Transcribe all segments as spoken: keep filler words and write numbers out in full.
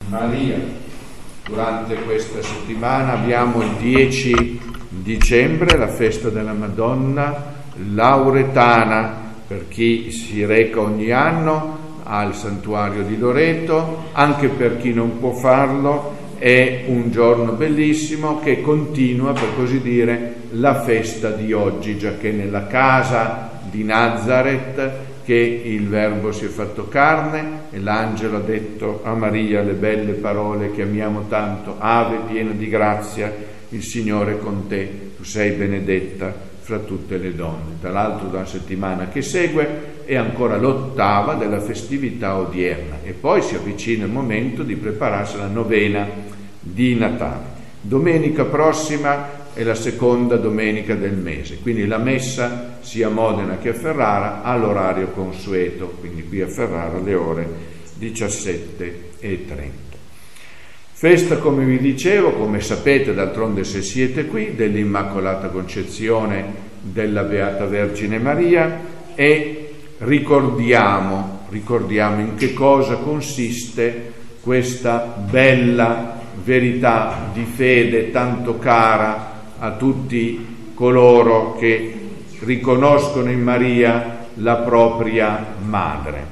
Maria. Durante questa settimana abbiamo il dieci dicembre, la festa della Madonna Lauretana, per chi si reca ogni anno al santuario di Loreto, anche per chi non può farlo. È un giorno bellissimo che continua, per così dire, la festa di oggi, giacché nella casa di Nazareth che il Verbo si è fatto carne e l'angelo ha detto a Maria le belle parole che amiamo tanto: Ave piena di grazia, il Signore è con te, tu sei benedetta fra tutte le donne. Tra l'altro da una settimana che segue è ancora l'ottava della festività odierna e poi si avvicina il momento di prepararsi alla novena di Natale. Domenica prossima è la seconda domenica del mese, quindi la messa sia a Modena che a Ferrara all'orario consueto, quindi qui a Ferrara alle ore diciassette e trenta. Festa, come vi dicevo, come sapete d'altronde se siete qui, dell'Immacolata Concezione della Beata Vergine Maria, e ricordiamo, ricordiamo in che cosa consiste questa bella verità di fede tanto cara a tutti coloro che riconoscono in Maria la propria madre.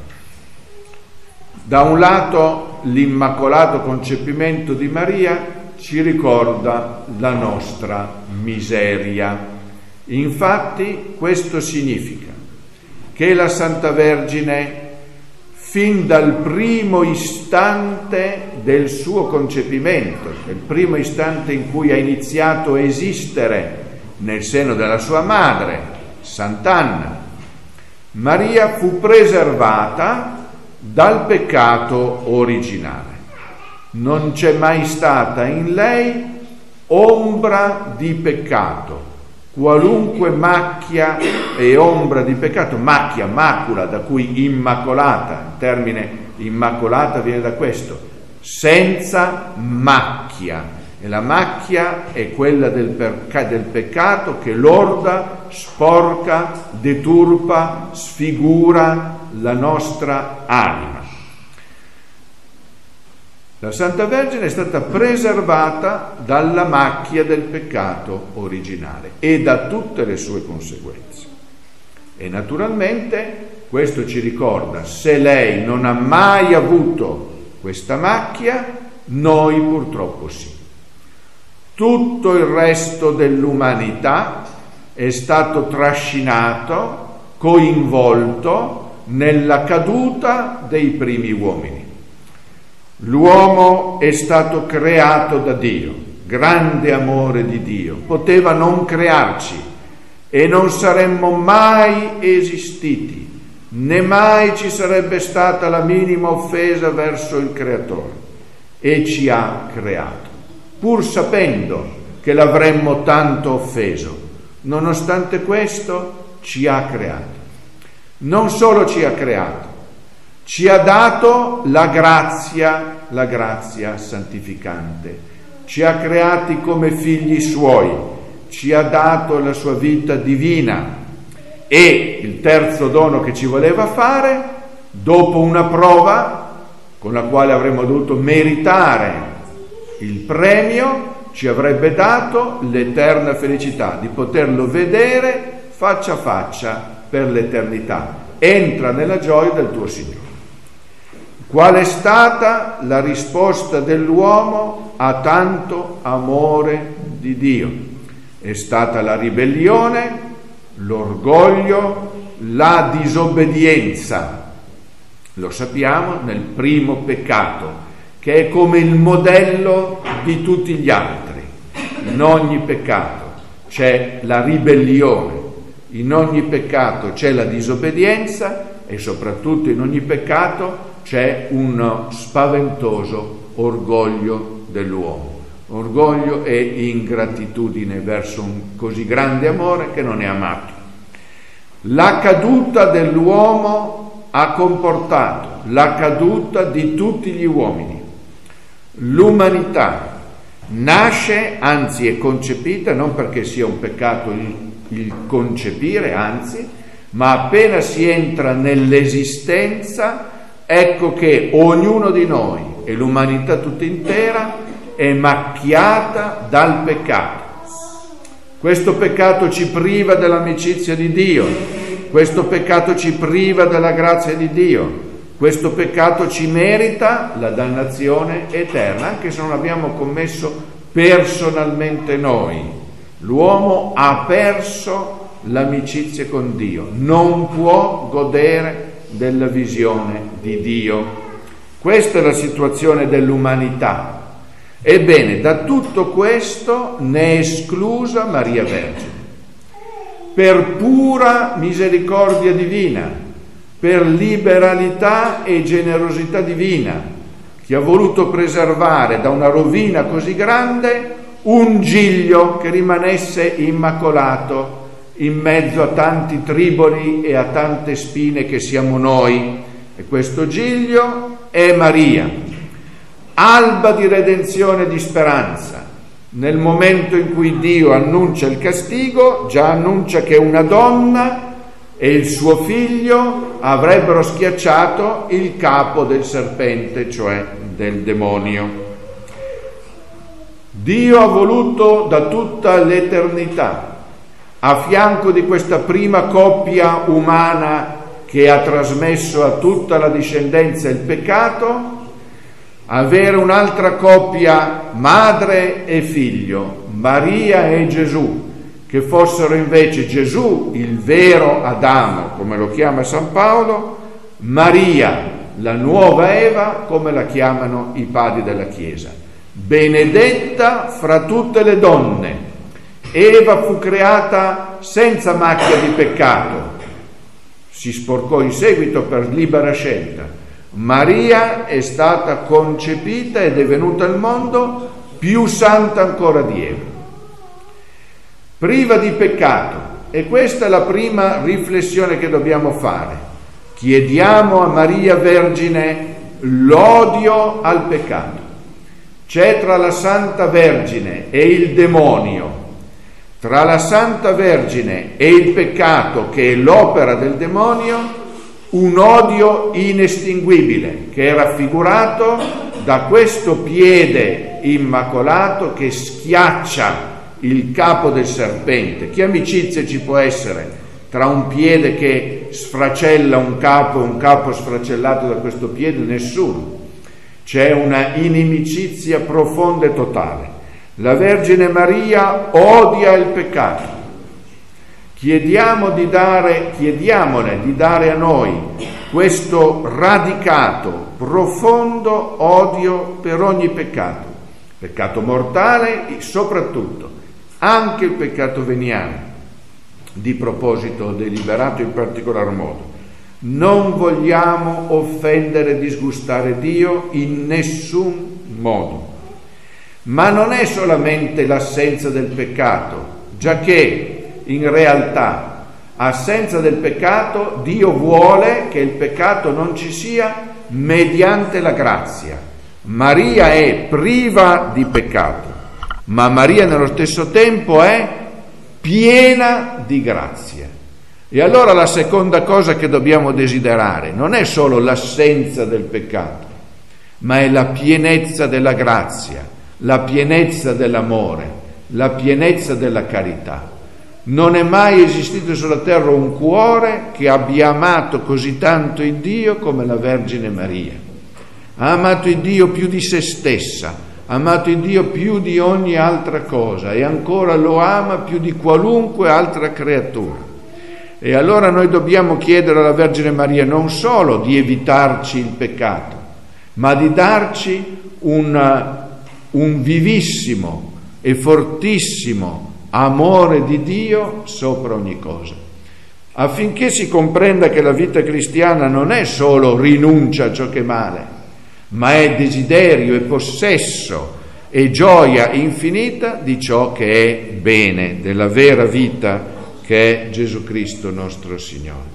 Da un lato l'immacolato concepimento di Maria ci ricorda la nostra miseria. Infatti questo significa che la Santa Vergine, fin dal primo istante del suo concepimento, il primo istante in cui ha iniziato a esistere nel seno della sua madre, Sant'Anna, Maria fu preservata dal peccato originale. Non c'è mai stata in lei ombra di peccato. Qualunque macchia e ombra di peccato, macchia, macula, da cui immacolata, il termine immacolata viene da questo, senza macchia. E la macchia è quella del, perca- del peccato che lorda, sporca, deturpa, sfigura la nostra anima. La Santa Vergine è stata preservata dalla macchia del peccato originale e da tutte le sue conseguenze. E naturalmente questo ci ricorda, se lei non ha mai avuto questa macchia, noi purtroppo sì. Tutto il resto dell'umanità è stato trascinato, coinvolto nella caduta dei primi uomini. L'uomo è stato creato da Dio, grande amore di Dio, poteva non crearci e non saremmo mai esistiti, né mai ci sarebbe stata la minima offesa verso il Creatore, e ci ha creato, pur sapendo che l'avremmo tanto offeso. Nonostante questo ci ha creato. Non solo ci ha creato, ci ha dato la grazia, la grazia santificante. Ci ha creati come figli suoi, ci ha dato la sua vita divina. E il terzo dono che ci voleva fare, dopo una prova con la quale avremmo dovuto meritare il premio, ci avrebbe dato l'eterna felicità di poterlo vedere faccia a faccia per l'eternità. Entra nella gioia del tuo Signore. Qual è stata la risposta dell'uomo a tanto amore di Dio? È stata la ribellione, l'orgoglio, la disobbedienza. Lo sappiamo nel primo peccato, che è come il modello di tutti gli altri. In ogni peccato c'è la ribellione, in ogni peccato c'è la disobbedienza e soprattutto in ogni peccato c'è un spaventoso orgoglio dell'uomo. Orgoglio e ingratitudine verso un così grande amore che non è amato. La caduta dell'uomo ha comportato la caduta di tutti gli uomini. L'umanità nasce, anzi è concepita, non perché sia un peccato il, il concepire, anzi, ma appena si entra nell'esistenza, ecco che ognuno di noi e l'umanità tutta intera è macchiata dal peccato. Questo peccato ci priva dell'amicizia di Dio, questo peccato ci priva della grazia di Dio, questo peccato ci merita la dannazione eterna, anche se non abbiamo commesso personalmente noi. L'uomo ha perso l'amicizia con Dio, non può godere della visione di Dio. Questa è la situazione dell'umanità. Ebbene, da tutto questo ne è esclusa Maria Vergine. Per pura misericordia divina, per liberalità e generosità divina, che ha voluto preservare da una rovina così grande un giglio che rimanesse immacolato in mezzo a tanti triboli e a tante spine che siamo noi. E questo giglio è Maria, alba di redenzione e di speranza. Nel momento in cui Dio annuncia il castigo, già annuncia che una donna e il suo figlio avrebbero schiacciato il capo del serpente, cioè del demonio. Dio ha voluto da tutta l'eternità, a fianco di questa prima coppia umana che ha trasmesso a tutta la discendenza il peccato, avere un'altra coppia madre e figlio, Maria e Gesù, che fossero invece Gesù il vero Adamo, come lo chiama San Paolo, Maria la nuova Eva, come la chiamano i padri della Chiesa. Benedetta fra tutte le donne. Eva fu creata senza macchia di peccato, si sporcò in seguito per libera scelta. Maria è stata concepita ed è venuta al mondo più santa ancora di Eva, priva di peccato. E questa è la prima riflessione che dobbiamo fare. Chiediamo a Maria Vergine l'odio al peccato. C'è tra la Santa Vergine e il demonio, tra la Santa Vergine e il peccato, che è l'opera del demonio, un odio inestinguibile, che è raffigurato da questo piede immacolato che schiaccia il capo del serpente. Che amicizia ci può essere tra un piede che sfracella un capo e un capo sfracellato da questo piede? Nessuno. C'è una inimicizia profonda e totale. La Vergine Maria odia il peccato. Chiediamo di dare, chiediamole di dare a noi questo radicato, profondo odio per ogni peccato, peccato mortale soprattutto, anche il peccato veniale, di proposito deliberato in particolar modo. Non vogliamo offendere e disgustare Dio in nessun modo. Ma non è solamente l'assenza del peccato, giacché in realtà, assenza del peccato, Dio vuole che il peccato non ci sia mediante la grazia. Maria è priva di peccato, ma Maria nello stesso tempo è piena di grazia. E allora la seconda cosa che dobbiamo desiderare non è solo l'assenza del peccato, ma è la pienezza della grazia, la pienezza dell'amore, la pienezza della carità. Non è mai esistito sulla terra un cuore che abbia amato così tanto il Dio come la Vergine Maria. Ha amato il Dio più di se stessa, ha amato il Dio più di ogni altra cosa e ancora lo ama più di qualunque altra creatura. E allora noi dobbiamo chiedere alla Vergine Maria non solo di evitarci il peccato, ma di darci un, un vivissimo e fortissimo amore di Dio sopra ogni cosa, affinché si comprenda che la vita cristiana non è solo rinuncia a ciò che è male, ma è desiderio e possesso e gioia infinita di ciò che è bene, della vera vita che è Gesù Cristo nostro Signore.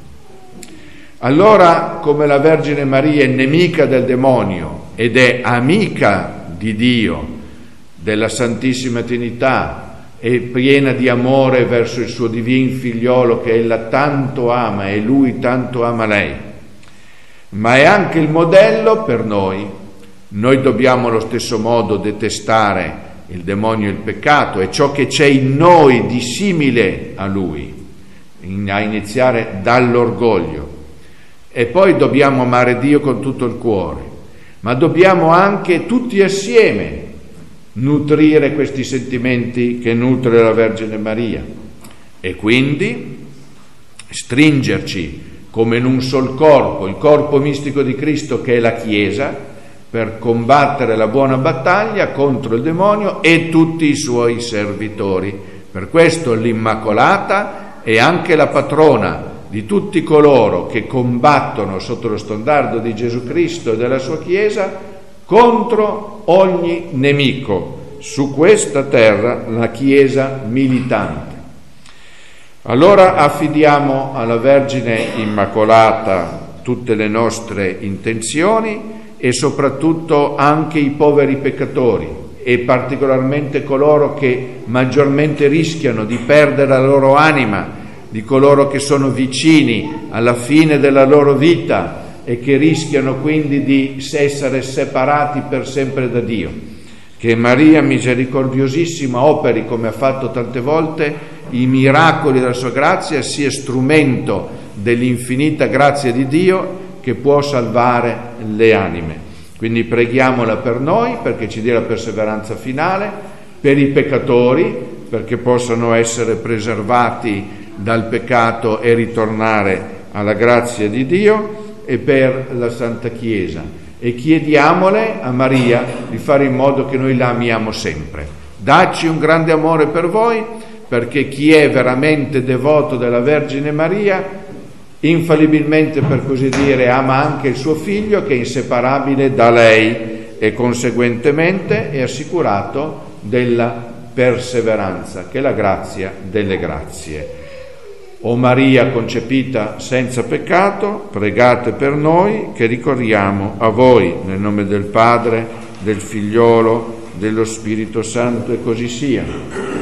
Allora, come la Vergine Maria è nemica del demonio ed è amica di Dio, della Santissima Trinità, è piena di amore verso il suo divin figliolo che ella tanto ama e lui tanto ama lei, ma è anche il modello per noi Noi dobbiamo allo stesso modo detestare il demonio e il peccato e ciò che c'è in noi di simile a lui, a iniziare dall'orgoglio. E poi dobbiamo amare Dio con tutto il cuore, ma dobbiamo anche tutti assieme nutrire questi sentimenti che nutre la Vergine Maria e quindi stringerci come in un sol corpo, il corpo mistico di Cristo che è la Chiesa, per combattere la buona battaglia contro il demonio e tutti i suoi servitori. Per questo l'Immacolata è anche la patrona di tutti coloro che combattono sotto lo standardo di Gesù Cristo e della sua Chiesa contro ogni nemico. Su questa terra la Chiesa militante. Allora affidiamo alla Vergine Immacolata tutte le nostre intenzioni e soprattutto anche i poveri peccatori e particolarmente coloro che maggiormente rischiano di perdere la loro anima, di coloro che sono vicini alla fine della loro vita e che rischiano quindi di essere separati per sempre da Dio. Che Maria misericordiosissima operi, come ha fatto tante volte, i miracoli della sua grazia, sia strumento dell'infinita grazia di Dio che può salvare le anime. Quindi preghiamola per noi perché ci dia la perseveranza finale, per i peccatori perché possano essere preservati dal peccato e ritornare alla grazia di Dio, e per la Santa Chiesa, e chiediamole a Maria di fare in modo che noi la amiamo sempre. Dacci un grande amore per voi, perché chi è veramente devoto della Vergine Maria infallibilmente, per così dire, ama anche il suo figlio che è inseparabile da lei e conseguentemente è assicurato della perseveranza, che è la grazia delle grazie. O Maria concepita senza peccato, pregate per noi che ricorriamo a voi, nel nome del Padre, del Figliolo, dello Spirito Santo, e così sia.